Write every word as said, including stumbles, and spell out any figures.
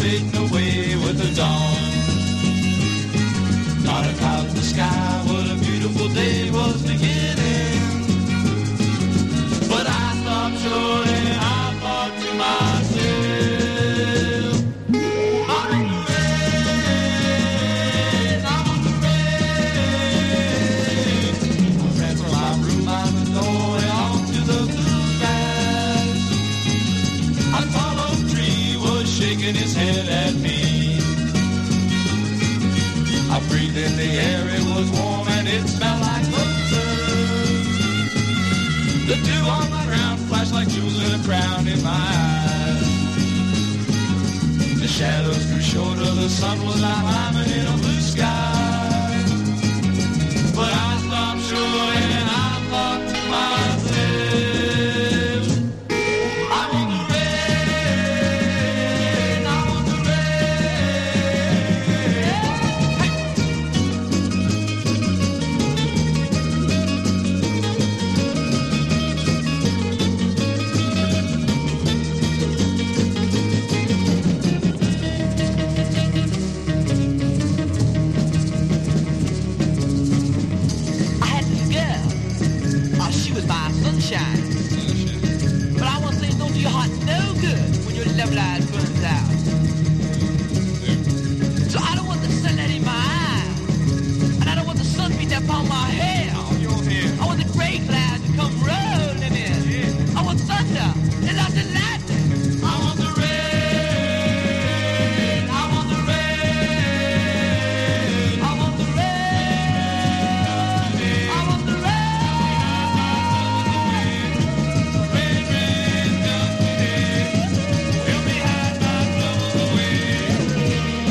fading away with the dawn. Not a cloud in the sky, what a beautiful day was beginning. But I stopped short and I thought to myself, I'm on the rain, I'm on the rain. I ran from my room out the door and on to the blue grass. A tall oak tree was shaking his head at me. I breathed in the air, it was warm and it smelled like roses. The dew on the ground flashed like jewels in a crown in my eyes. The shadows grew shorter, the sun was not climbing in a blue sky. But I stopped short and I thought to myself, I'm on the rain, I'm on the But I want to say, don't do your heart no good when your love light burns out.